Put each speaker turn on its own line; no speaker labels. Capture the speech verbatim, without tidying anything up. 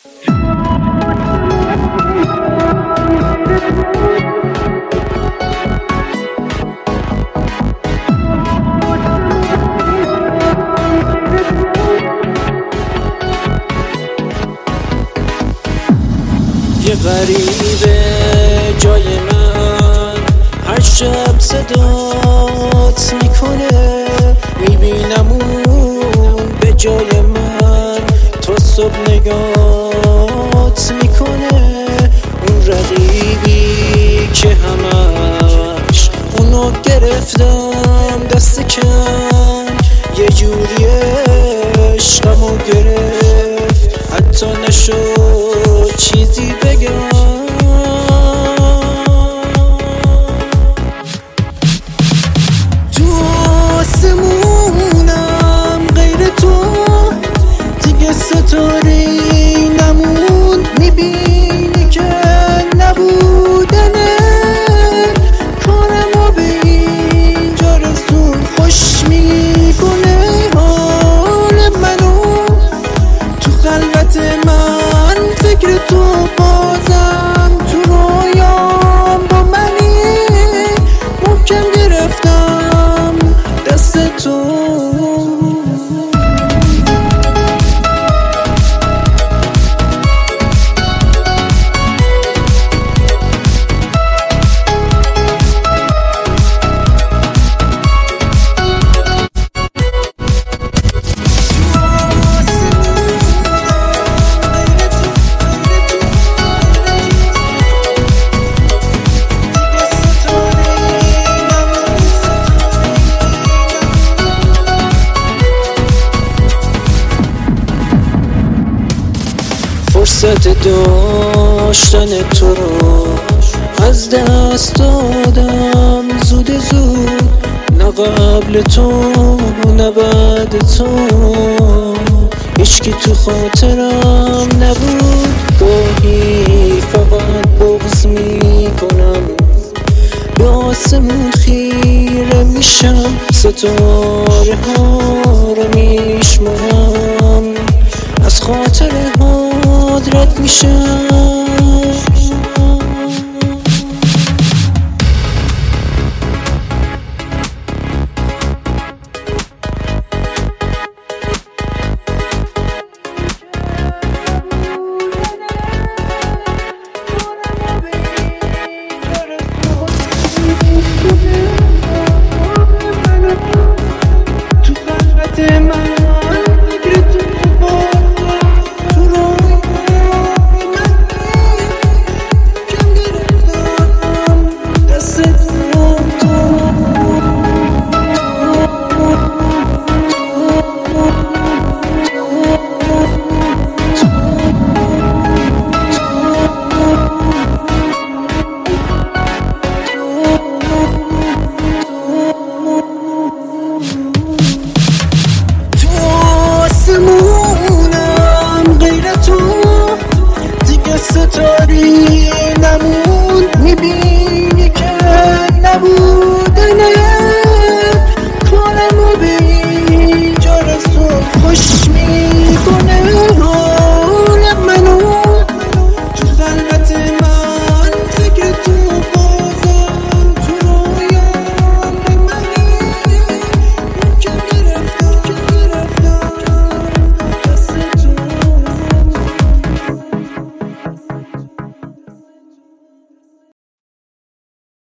یه غریبه جای من هر شب صدات میکنه، میبینم اون به جای من تا صبح نگات میکنه. اون رقیبی که همش اونو گرفتم دست کم، یه جوری عشقمو گرفت حتی نشد چیزی بگم. تو آسمونم غیر تو دیگه ستاره‌ای نموند، میبینی که نبودنه کارمو به اینجا رسون. خوش میکنه حال منو تو خلوت من، فکر تو بازم تو رویام با منی، محکم گرفتم دست تو. فرصت داشتن تو رو از دست دادم زود زود، نه قبل تو نه بعد تو هیچکی تو خاطرم نبود. گاهی فقط بغض میکنم، به آسمون خیره میشم، ستاره ها رو میشمارم، از خاطر ها رد میشم.